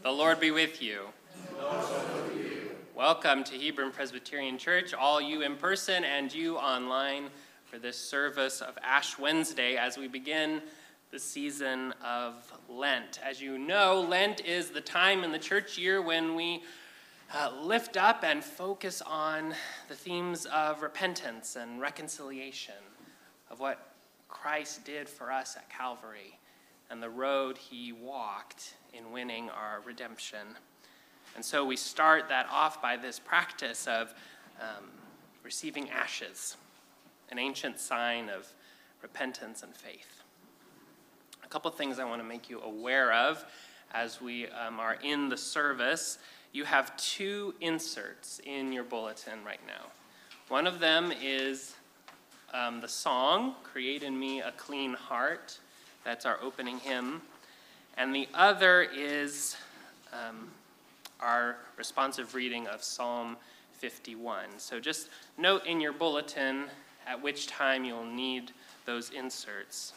The Lord be with you. Welcome to Hebron Presbyterian Church, all you in person and you online, for this service of Ash Wednesday as we begin the season of Lent. As you know, Lent is the time in the church year when we lift up and focus on the themes of repentance and reconciliation, of what Christ did for us at Calvary and the road he walked in winning our redemption. And so we start that off by this practice of receiving ashes, an ancient sign of repentance and faith. A couple things I want to make you aware of as we are in the service. You have two inserts in your bulletin right now. One of them is the song, Create in Me a Clean Heart. That's our opening hymn. And the other is our responsive reading of Psalm 51. So just note in your bulletin at which time you'll need those inserts.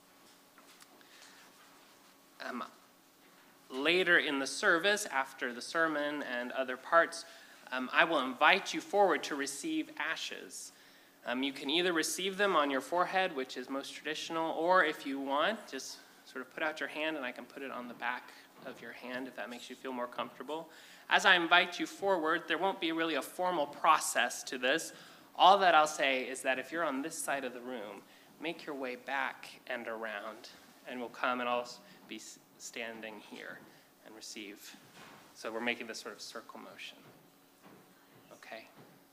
Later in the service, after the sermon and other parts, I will invite you forward to receive ashes. You can either receive them on your forehead, which is most traditional, or if you want, just sort of put out your hand and I can put it on the back of your hand if that makes you feel more comfortable. As I invite you forward, there won't be really a formal process to this. All that I'll say is that if you're on this side of the room, make your way back and around, and we'll come and I'll be standing here and receive. So we're making this sort of circle motion. Okay?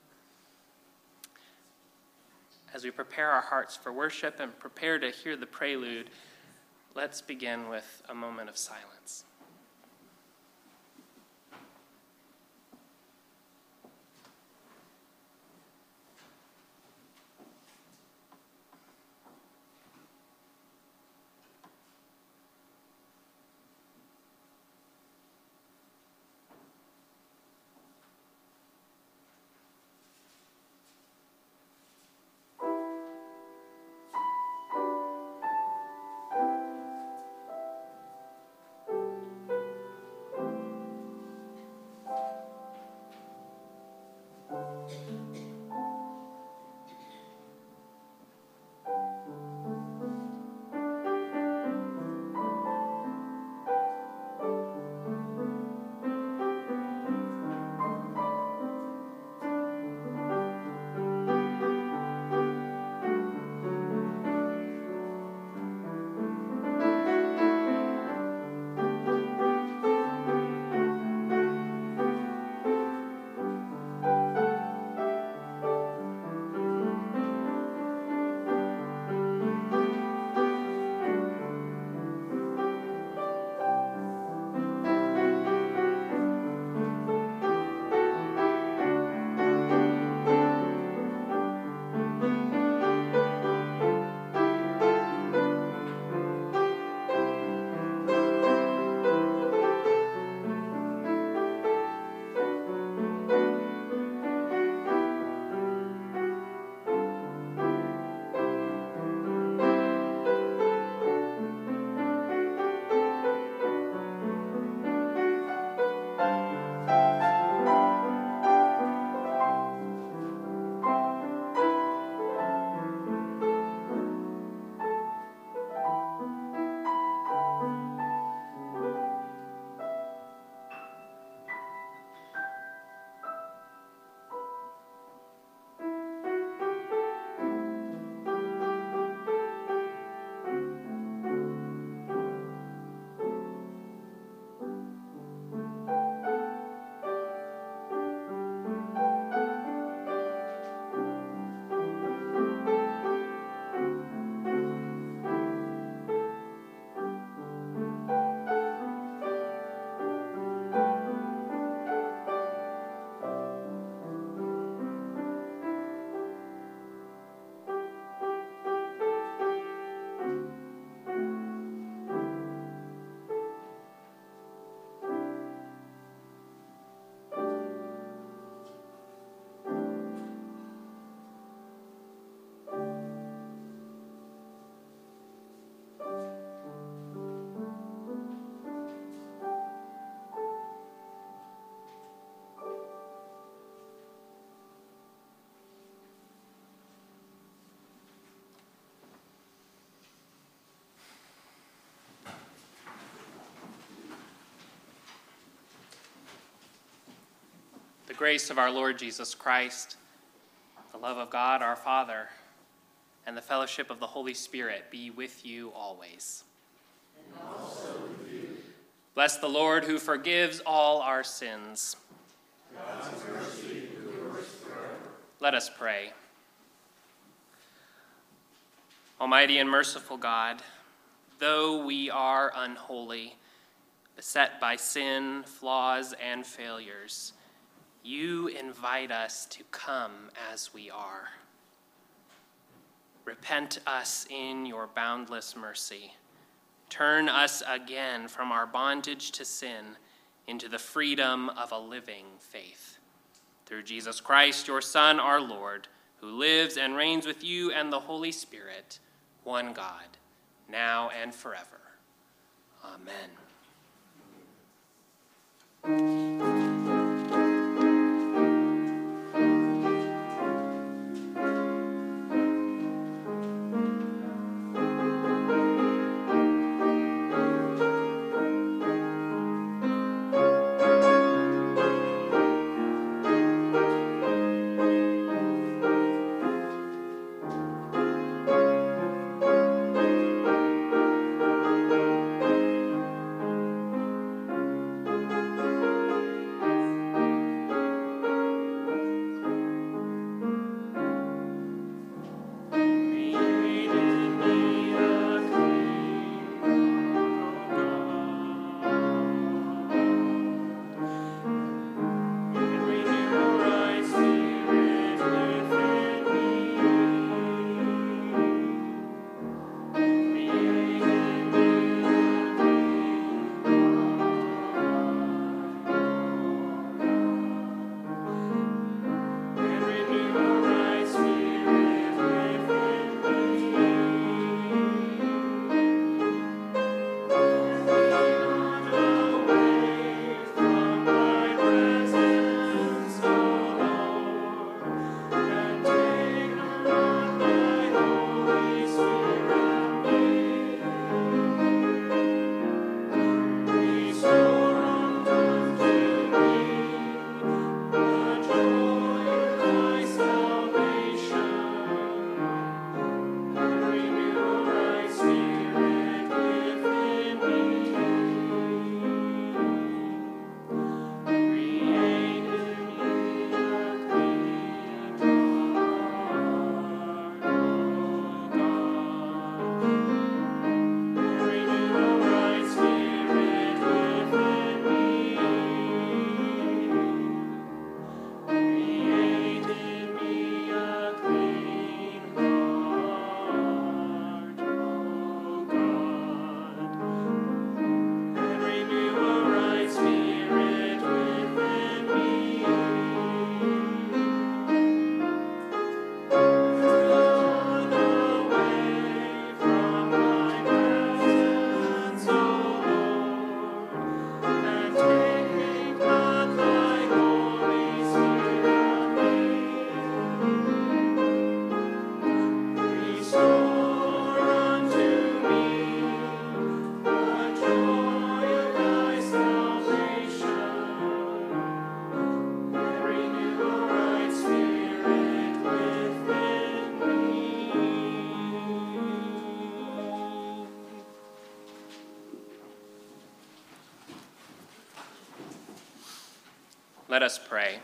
As we prepare our hearts for worship and prepare to hear the prelude, let's begin with a moment of silence. grace of our Lord Jesus Christ, the love of God our Father, and the fellowship of the Holy Spirit be with you always. And also with you. Bless the Lord who forgives all our sins. God's mercy endures forever. Let us pray. Almighty and merciful God, though we are unholy, beset by sin, flaws, and failures, you invite us to come as we are. Repent us in your boundless mercy. Turn us again from our bondage to sin into the freedom of a living faith. Through Jesus Christ, your Son, our Lord, who lives and reigns with you and the Holy Spirit, one God, now and forever. Amen. Let us pray.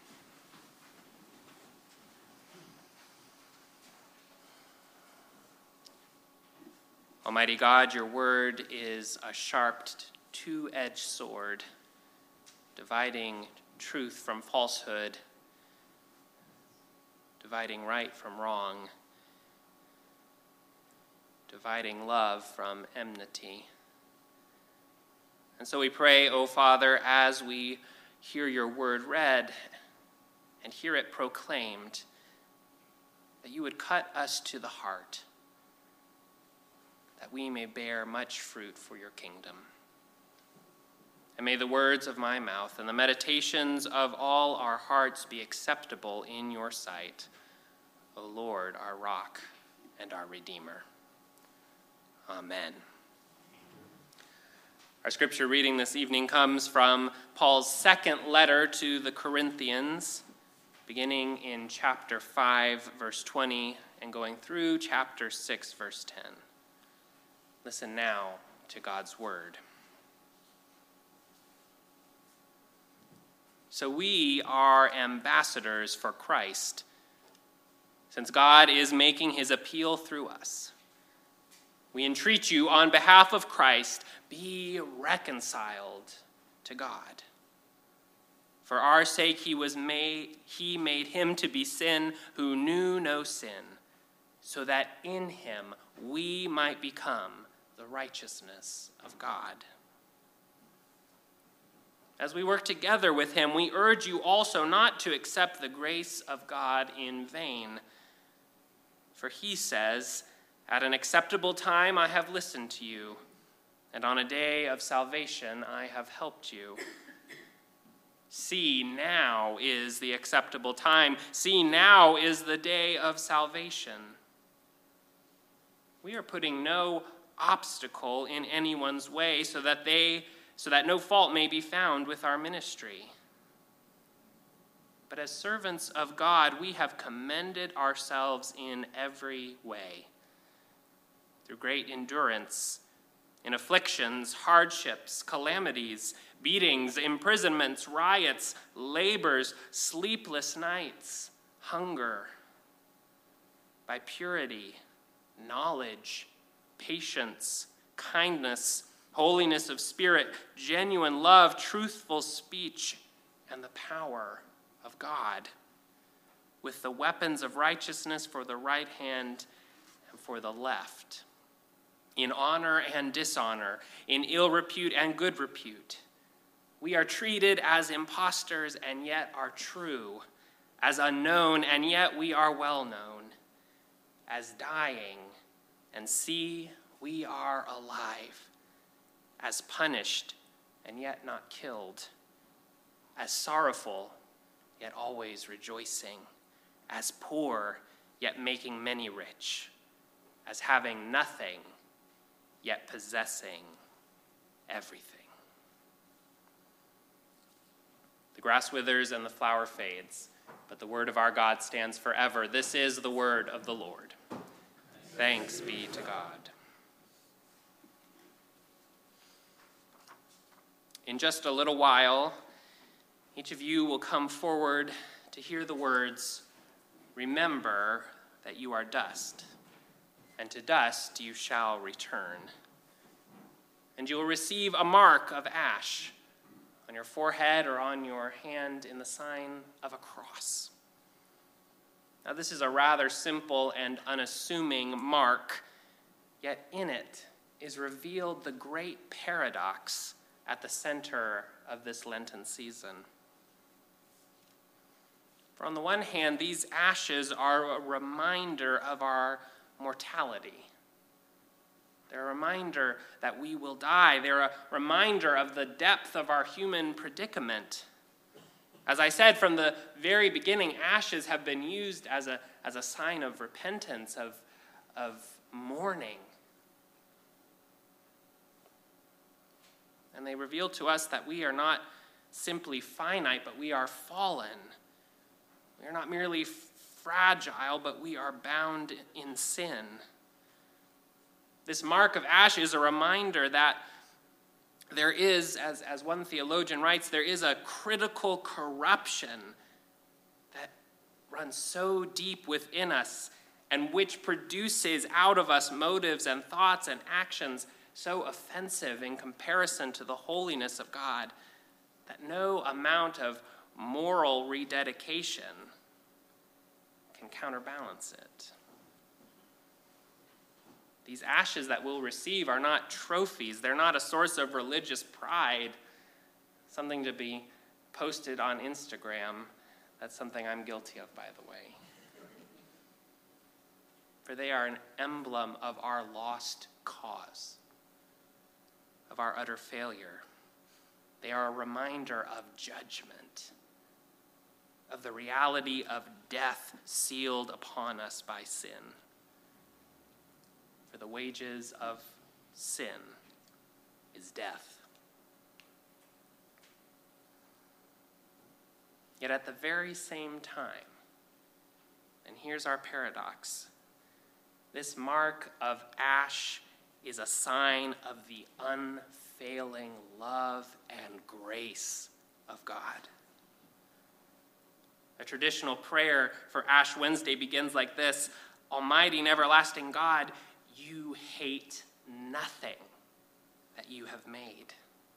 Almighty God, your word is a sharp, two-edged sword, dividing truth from falsehood, dividing right from wrong, dividing love from enmity. And so we pray, O Father, as we hear your word read and hear it proclaimed, that you would cut us to the heart, that we may bear much fruit for your kingdom. And may the words of my mouth and the meditations of all our hearts be acceptable in your sight, O Lord, our rock and our Redeemer. Amen. Our scripture reading this evening comes from Paul's second letter to the Corinthians, beginning in chapter 5, verse 20, and going through chapter 6, verse 10. Listen now to God's word. So we are ambassadors for Christ, since God is making his appeal through us. We entreat you on behalf of Christ, be reconciled to God. For our sake he made him to be sin who knew no sin, so that in him we might become the righteousness of God. As we work together with him, we urge you also not to accept the grace of God in vain. For he says, "At an acceptable time I have listened to you, and on a day of salvation I have helped you." See, now is the acceptable time. See, now is the day of salvation. We are putting no obstacle in anyone's way so that no fault may be found with our ministry. But as servants of God, we have commended ourselves in every way, through great endurance, in afflictions, hardships, calamities, beatings, imprisonments, riots, labors, sleepless nights, hunger, by purity, knowledge, patience, kindness, holiness of spirit, genuine love, truthful speech, and the power of God, with the weapons of righteousness for the right hand and for the left, in honor and dishonor, in ill repute and good repute. We are treated as impostors and yet are true, as unknown and yet we are well known, as dying and see we are alive, as punished and yet not killed, as sorrowful yet always rejoicing, as poor yet making many rich, as having nothing yet possessing everything. The grass withers and the flower fades, but the word of our God stands forever. This is the word of the Lord. Thanks be to God. In just a little while, each of you will come forward to hear the words, "Remember that you are dust, and to dust you shall return. And you will receive a mark of ash on your forehead or on your hand in the sign of a cross." Now, this is a rather simple and unassuming mark, yet in it is revealed the great paradox at the center of this Lenten season. For on the one hand, these ashes are a reminder of our mortality. They're a reminder that we will die. They're a reminder of the depth of our human predicament. As I said from the very beginning, ashes have been used as a sign of repentance, of mourning. And they reveal to us that we are not simply finite, but we are fallen. We are not merely fragile, but we are bound in sin. This mark of ash is a reminder that there is, as one theologian writes, there is a critical corruption that runs so deep within us and which produces out of us motives and thoughts and actions so offensive in comparison to the holiness of God that no amount of moral rededication can counterbalance it. These ashes that we'll receive are not trophies. They're not a source of religious pride, something to be posted on Instagram. That's something I'm guilty of, by the way. For they are an emblem of our lost cause, of our utter failure. They are a reminder of judgment, of the reality of death sealed upon us by sin. For the wages of sin is death. Yet at the very same time, and here's our paradox, this mark of ash is a sign of the unfailing love and grace of God. A traditional prayer for Ash Wednesday begins like this: Almighty and everlasting God, you hate nothing that you have made.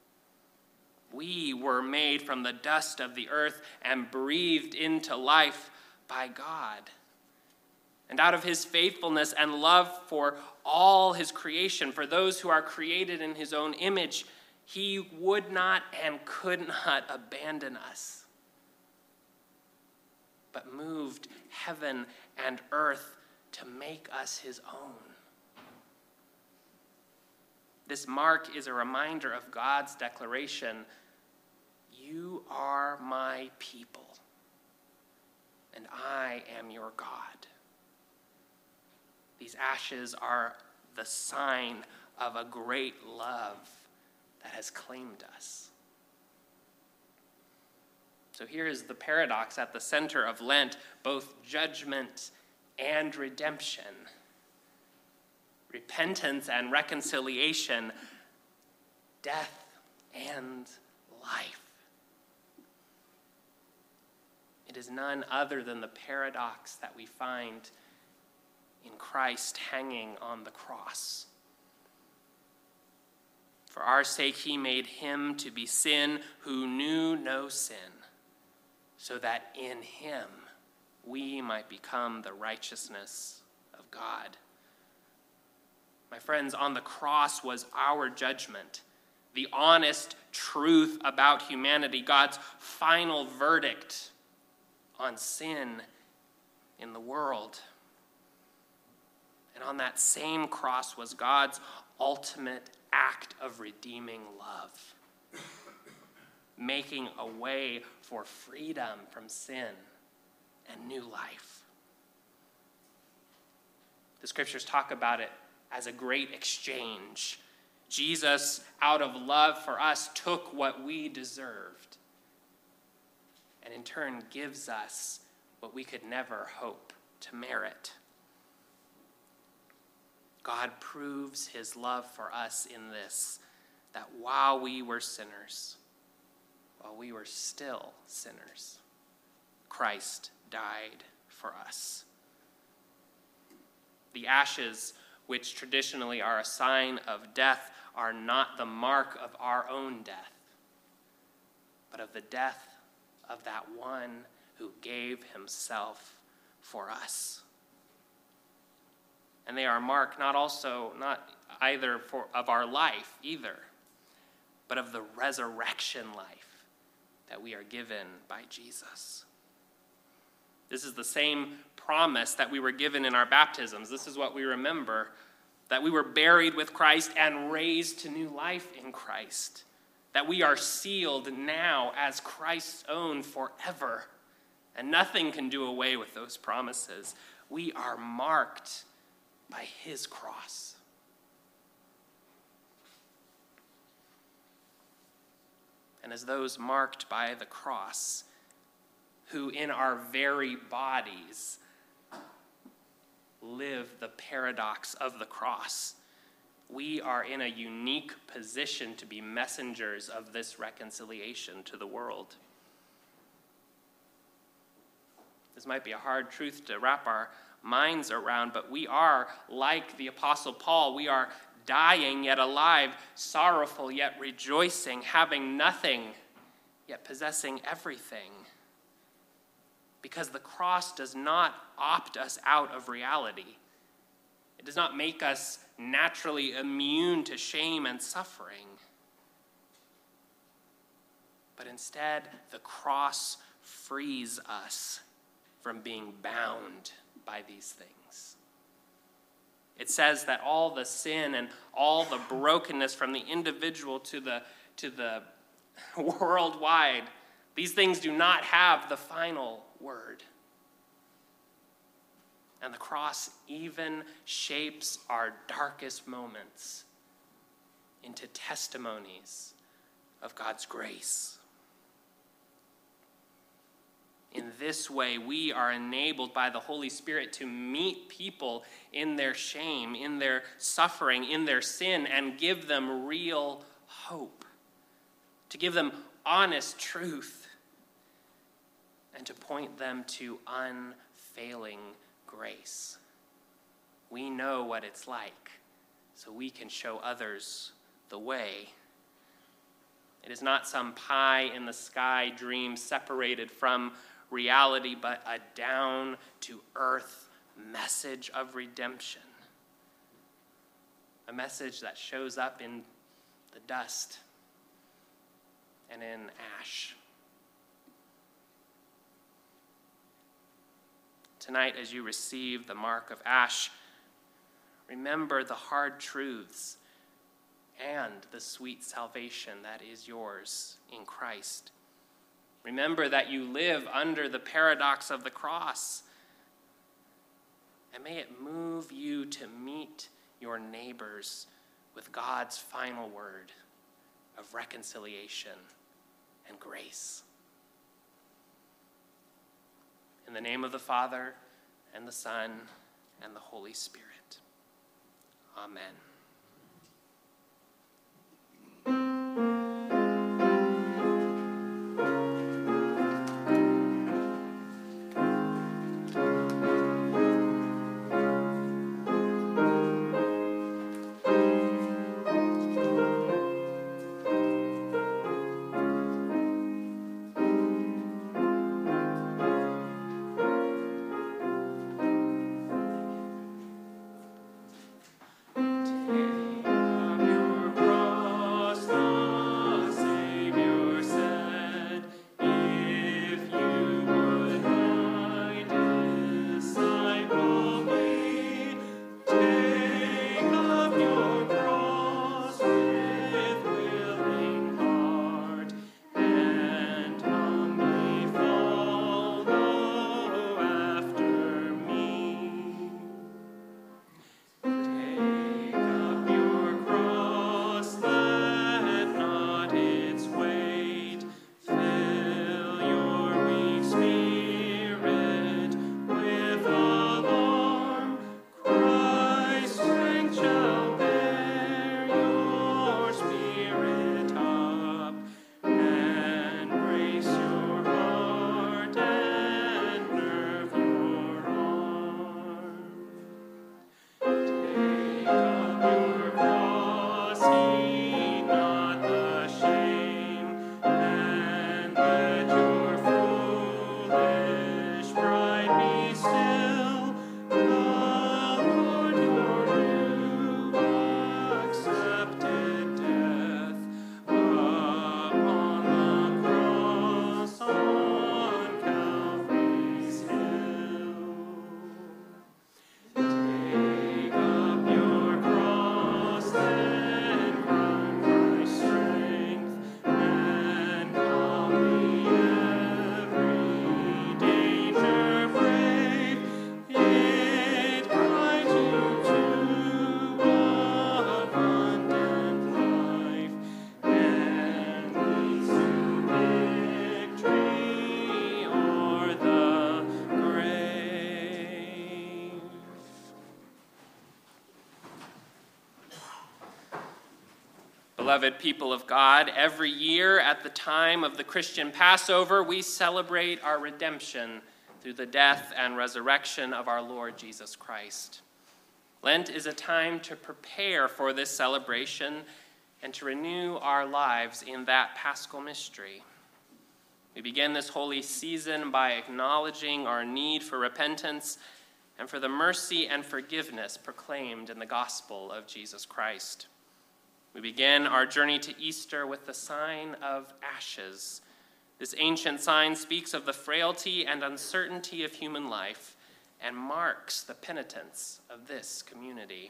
We were made from the dust of the earth and breathed into life by God. And out of his faithfulness and love for all his creation, for those who are created in his own image, he would not and could not abandon us, but moved heaven and earth to make us his own. This mark is a reminder of God's declaration, you are my people, and I am your God. These ashes are the sign of a great love that has claimed us. So here is the paradox at the center of Lent, both judgment and redemption, repentance and reconciliation, death and life. It is none other than the paradox that we find in Christ hanging on the cross. For our sake, he made him to be sin who knew no sin, so that in him we might become the righteousness of God. My friends, on the cross was our judgment, the honest truth about humanity, God's final verdict on sin in the world. And on that same cross was God's ultimate act of redeeming love, making a way for freedom from sin and new life. The scriptures talk about it as a great exchange. Jesus, out of love for us, took what we deserved and in turn gives us what we could never hope to merit. God proves his love for us in this, that while we were sinners, while we were still sinners, Christ died for us. The ashes, which traditionally are a sign of death, are not the mark of our own death, but of the death of that one who gave himself for us. And they are a mark not either of our life either, but of the resurrection life that we are given by Jesus. This is the same promise that we were given in our baptisms. This is what we remember, that we were buried with Christ and raised to new life in Christ, that we are sealed now as Christ's own forever, and nothing can do away with those promises. We are marked by his cross. And as those marked by the cross, who in our very bodies live the paradox of the cross, we are in a unique position to be messengers of this reconciliation to the world. This might be a hard truth to wrap our minds around, but we are like the Apostle Paul. We are dying yet alive, sorrowful yet rejoicing, having nothing yet possessing everything. Because the cross does not opt us out of reality. It does not make us naturally immune to shame and suffering. But instead, the cross frees us from being bound by these things. It says that all the sin and all the brokenness from the individual to the worldwide, these things do not have the final word. And the cross even shapes our darkest moments into testimonies of God's grace. this way we are enabled by the Holy Spirit to meet people in their shame, in their suffering, in their sin, and give them real hope, to give them honest truth, and to point them to unfailing grace. We know what it's like, so we can show others the way. It is not some pie-in-the-sky dream separated from reality, but a down-to-earth message of redemption. A message that shows up in the dust and in ash. Tonight, as you receive the mark of ash, remember the hard truths and the sweet salvation that is yours in Christ. Remember that you live under the paradox of the cross. And may it move you to meet your neighbors with God's final word of reconciliation and grace. In the name of the Father, and the Son, and the Holy Spirit. Amen. Beloved people of God, every year at the time of the Christian Passover, we celebrate our redemption through the death and resurrection of our Lord Jesus Christ. Lent is a time to prepare for this celebration and to renew our lives in that paschal mystery. We begin this holy season by acknowledging our need for repentance and for the mercy and forgiveness proclaimed in the gospel of Jesus Christ. We begin our journey to Easter with the sign of ashes. This ancient sign speaks of the frailty and uncertainty of human life and marks the penitence of this community.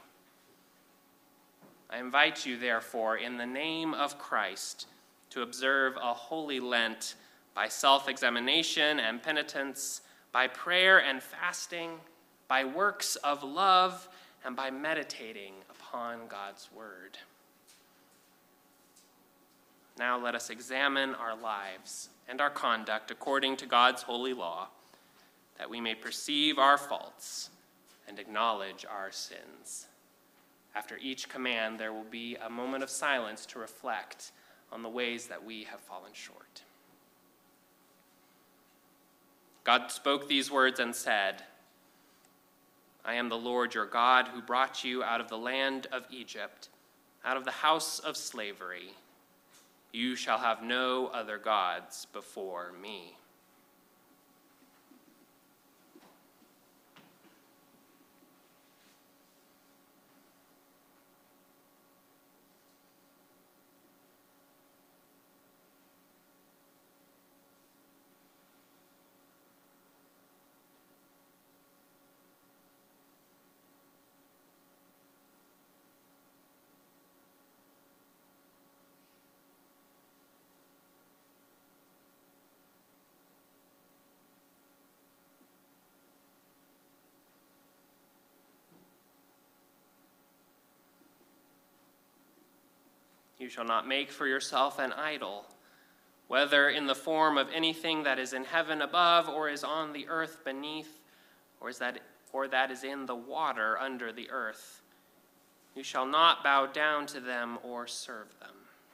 I invite you, therefore, in the name of Christ, to observe a holy Lent by self-examination and penitence, by prayer and fasting, by works of love, and by meditating upon God's word. Now let us examine our lives and our conduct according to God's holy law that we may perceive our faults and acknowledge our sins. After each command, there will be a moment of silence to reflect on the ways that we have fallen short. God spoke these words and said, I am the Lord your God who brought you out of the land of Egypt, out of the house of slavery. You shall have no other gods before me. You shall not make for yourself an idol, whether in the form of anything that is in heaven above, or is on the earth beneath, or that is in the water under the earth. You shall not bow down to them or serve them.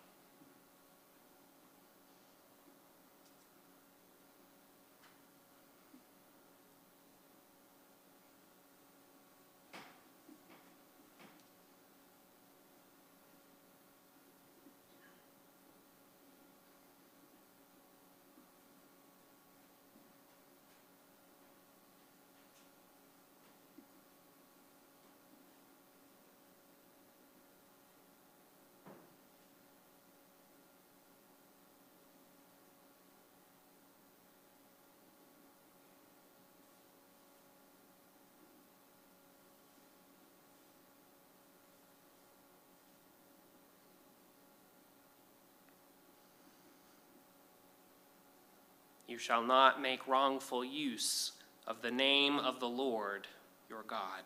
You shall not make wrongful use of the name of the Lord your God.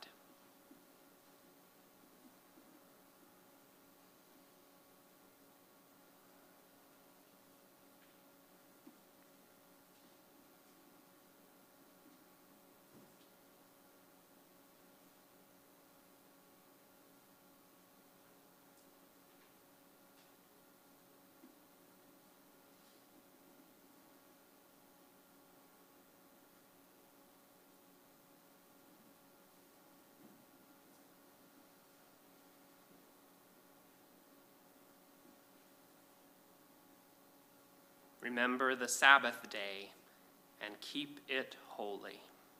Remember the Sabbath day and keep it holy.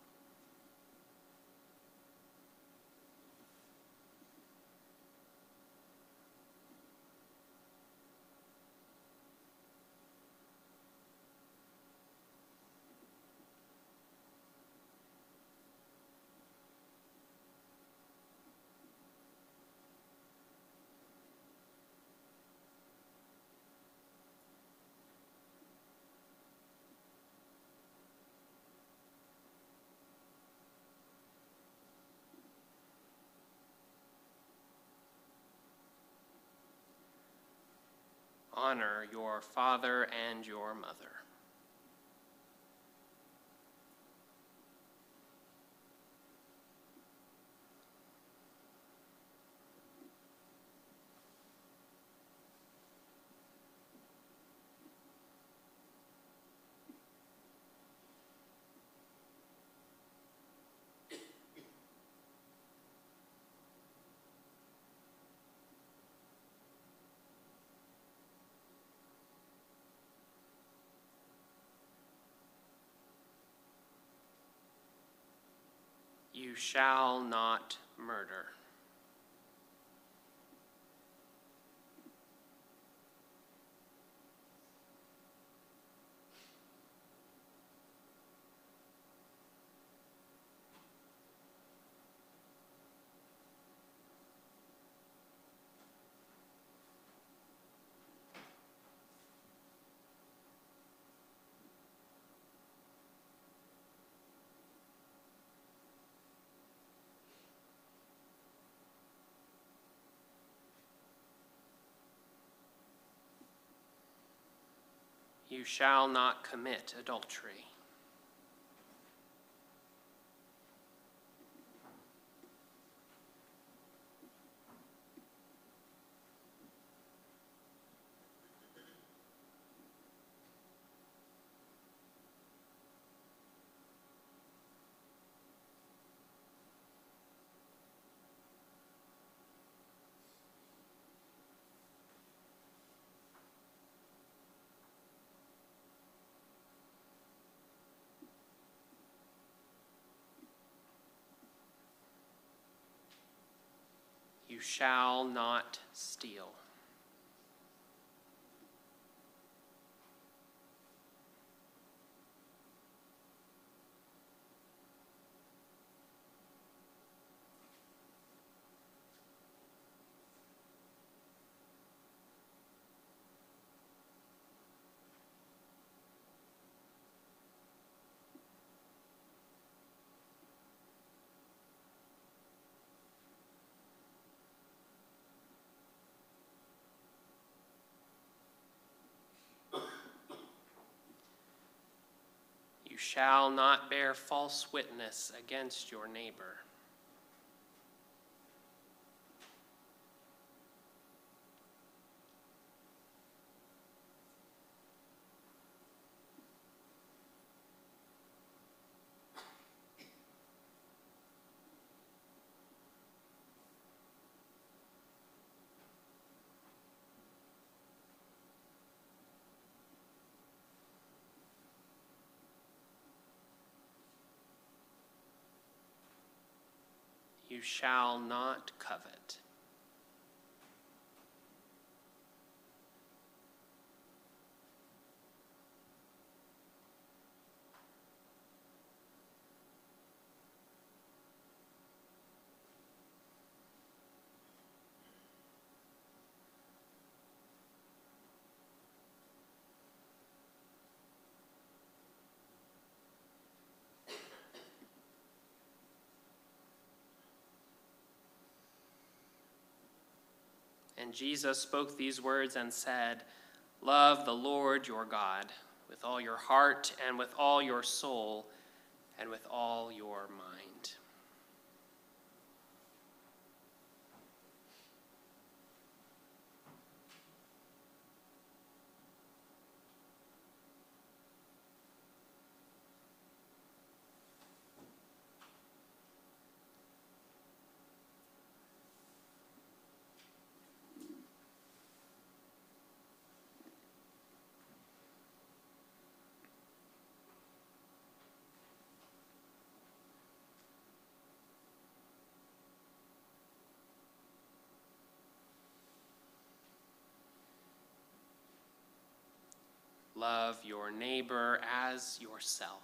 Honor your father and your mother. You shall not murder. You shall not commit adultery. shall not steal. You shall not bear false witness against your neighbor. You shall not covet. And Jesus spoke these words and said, "Love the Lord your God with all your heart and with all your soul and with all your mind." Love your neighbor as yourself.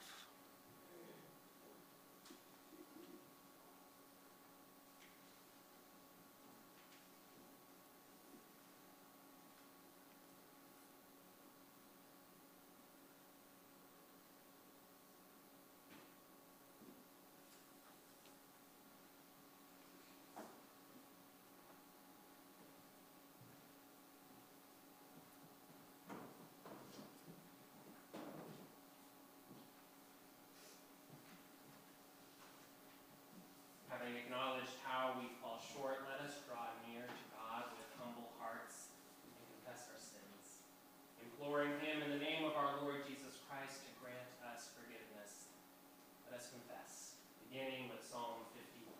Having acknowledged how we fall short, let us draw near to God with humble hearts and confess our sins, imploring him in the name of our Lord Jesus Christ to grant us forgiveness. Let us confess, beginning with Psalm 51.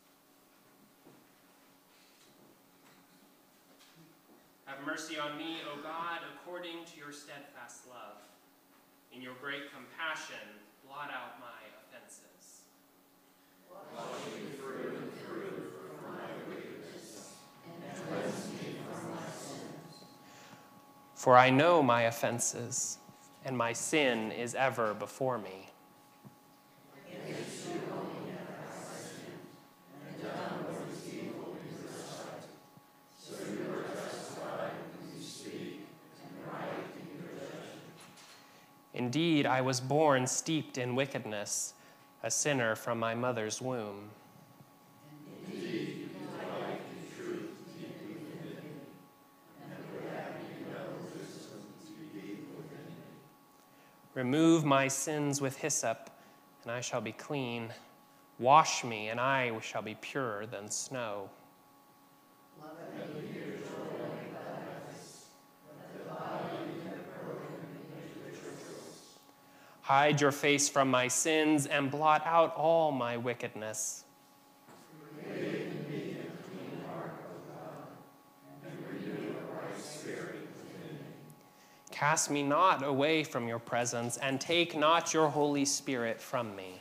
Have mercy on me, O God, according to your steadfast love. In your great compassion, blot out my offenses. Wash me through and through from my wickedness, and cleanse me from my sins. For I know my offenses, and my sin is ever before me. Against you only have I sinned, and done what is evil in your sight. So you are justified when you speak, and right in your judgment. Indeed, I was born steeped in wickedness, a sinner from my mother's womb. Indeed, you delight in truth deeply within me, and would have me know wisdom to be deep within me. Remove my sins with hyssop, and I shall be clean. Wash me, and I shall be purer than snow. Let me hear joy and gladness, let the body you have broken into victuals. Hide your face from my sins, and blot out all my wickedness. Create in me a clean heart, O God, and renew a right spirit within me. Cast me not away from your presence, and take not your Holy Spirit from me.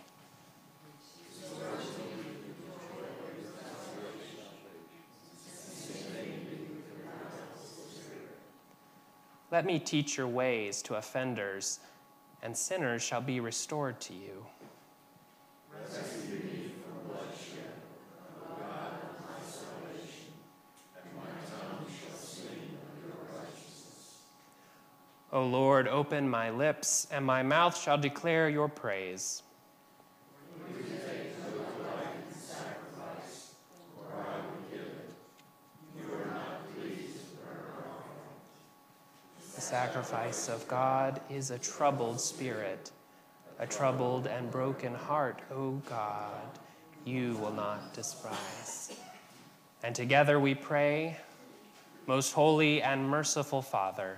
Let me teach your ways to offenders, and sinners shall be restored to you. Rescue me from bloodshed, O God of my salvation, and my tongue shall sing of your righteousness. O Lord, open my lips, and my mouth shall declare your praise. For you take no delight in sacrifice, or I would give it. You are not pleased with burnt offering. The sacrifice of God is a troubled spirit. A troubled and broken heart, O God, you will not despise. And together we pray, most holy and merciful Father,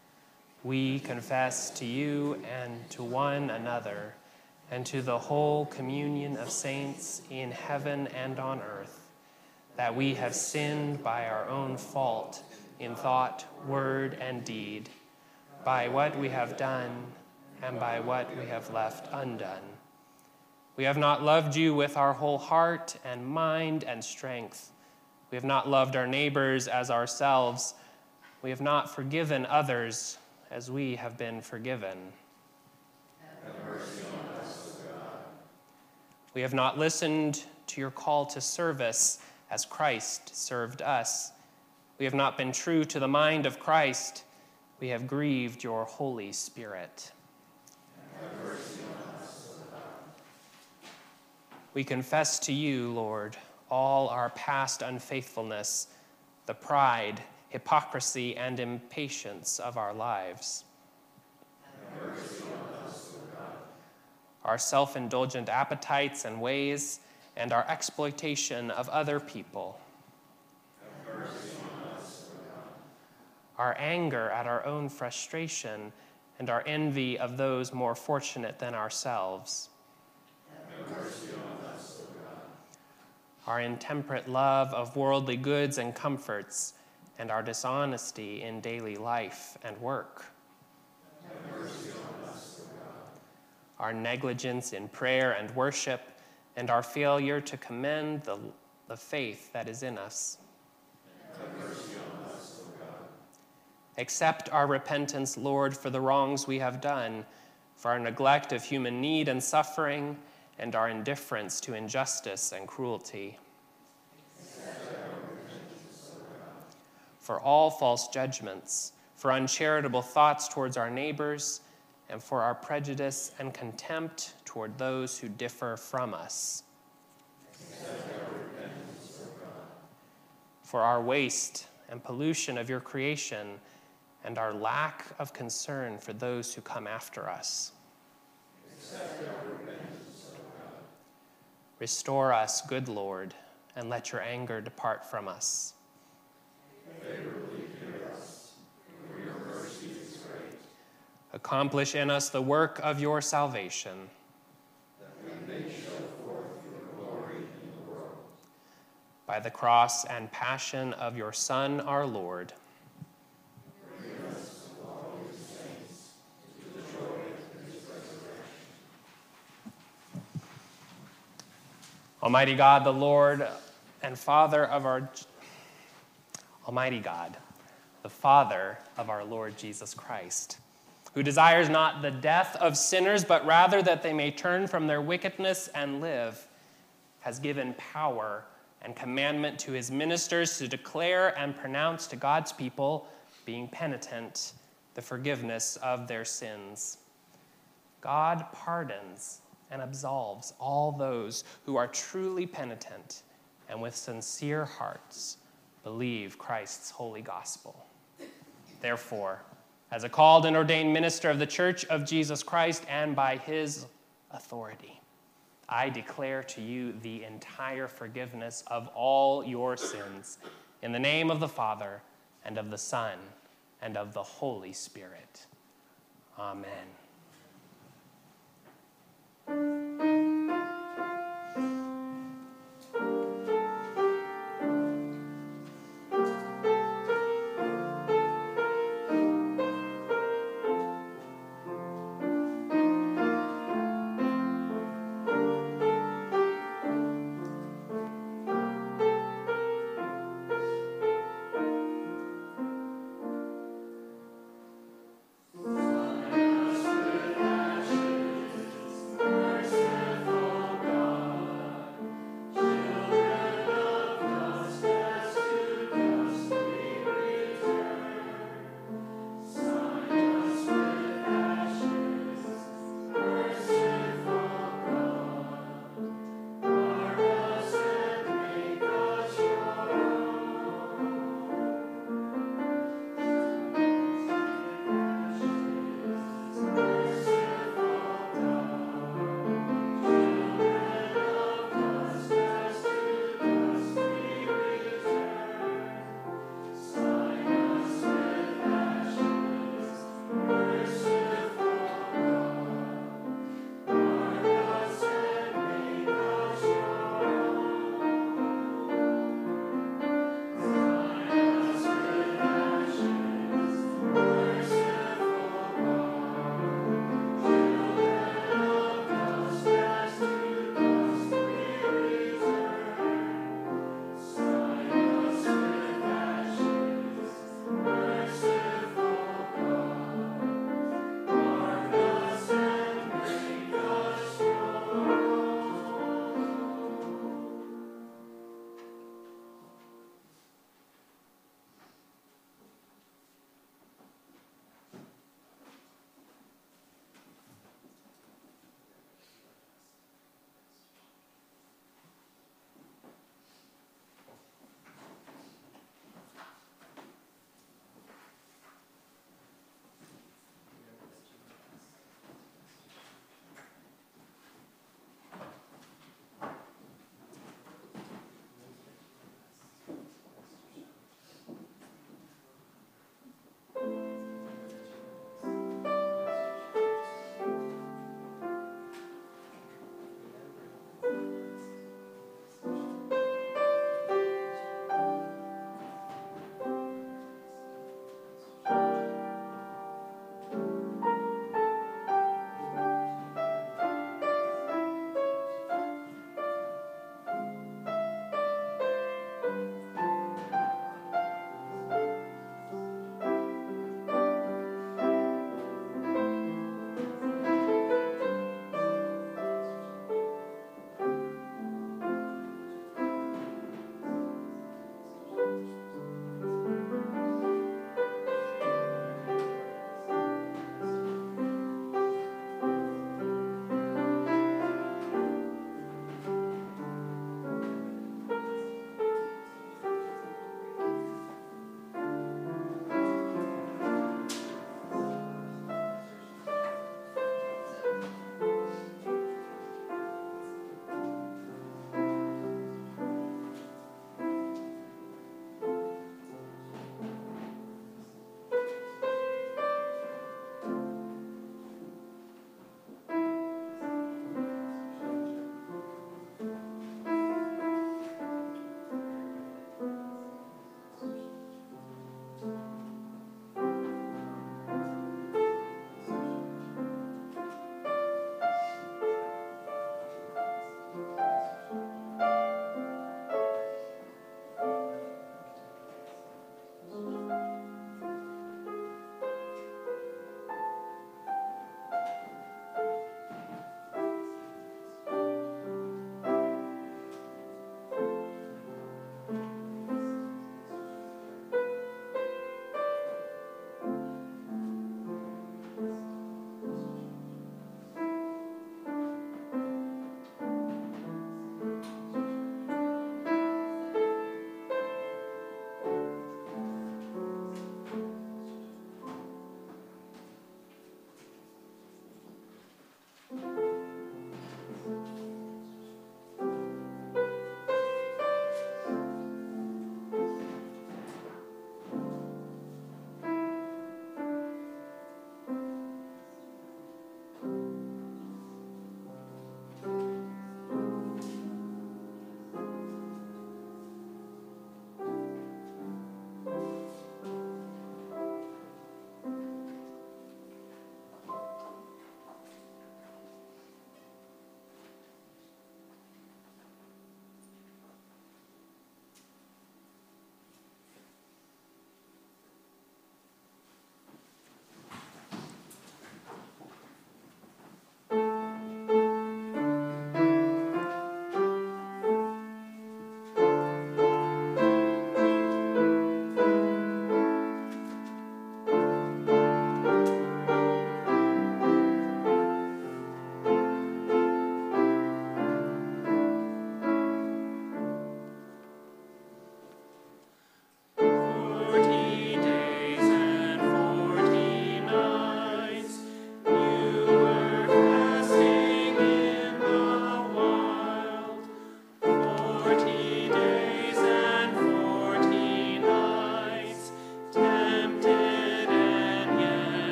we confess to you and to one another and to the whole communion of saints in heaven and on earth, that we have sinned by our own fault in thought, word, and deed, by what we have done and by what we have left undone. We have not loved you with our whole heart and mind and strength. We have not loved our neighbors as ourselves. We have not forgiven others as we have been forgiven. Have mercy on us, O God. We have not listened to your call to service as Christ served us. We have not been true to the mind of Christ. We have grieved your Holy Spirit. Have mercy on us, O God. We confess to you, Lord, all our past unfaithfulness, the pride, hypocrisy, and impatience of our lives. Have mercy on us, O God. Our self-indulgent appetites and ways, and our exploitation of other people. Have mercy on us, O God. Our anger at our own frustration, and our envy of those more fortunate than ourselves. Have mercy on us, O God. Our intemperate love of worldly goods and comforts, and our dishonesty in daily life and work. Have mercy on us, O God. Our negligence in prayer and worship, and our failure to commend the faith that is in us. Have mercy on us, O God. Accept our repentance, Lord, for the wrongs we have done, for our neglect of human need and suffering, and our indifference to injustice and cruelty. For all false judgments, for uncharitable thoughts towards our neighbors, and for our prejudice and contempt toward those who differ from us. For our waste and pollution of your creation, and our lack of concern for those who come after us. Restore us, good Lord, and let your anger depart from us. Favorably hear us, for your mercy is great. Accomplish in us the work of your salvation. That we may show forth your glory in the world. By the cross and passion of your Son, our Lord. Bring us, all your saints, to the joy of his resurrection. Almighty God, the Lord and Father of our Almighty God, the Father of our Lord Jesus Christ, who desires not the death of sinners, but rather that they may turn from their wickedness and live, has given power and commandment to his ministers to declare and pronounce to God's people, being penitent, the forgiveness of their sins. God pardons and absolves all those who are truly penitent and with sincere hearts believe Christ's holy gospel. Therefore, as a called and ordained minister of the Church of Jesus Christ and by his authority, I declare to you the entire forgiveness of all your sins in the name of the Father and of the Son and of the Holy Spirit. Amen.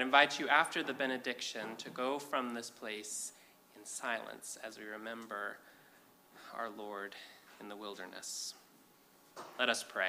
invite you after the benediction to go from this place in silence as we remember our Lord in the wilderness. Let us pray.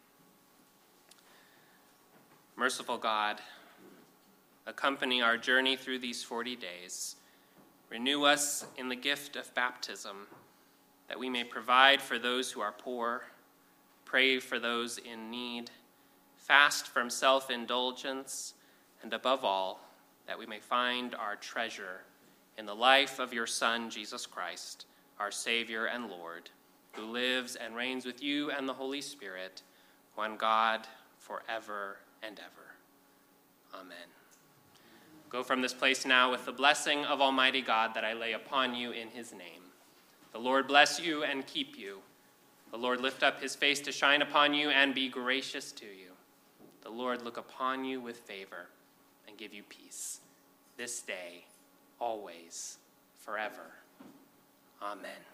Merciful God, accompany our journey through these 40 days. Renew us in the gift of baptism, that we may provide for those who are poor, pray for those in need, fast from self-indulgence, and above all, that we may find our treasure in the life of your Son, Jesus Christ, our Savior and Lord, who lives and reigns with you and the Holy Spirit, one God, forever and ever. Amen. Go from this place now with the blessing of Almighty God that I lay upon you in his name. The Lord bless you and keep you. The Lord lift up his face to shine upon you and be gracious to you. The Lord look upon you with favor and give you peace, this day, always, forever. Amen.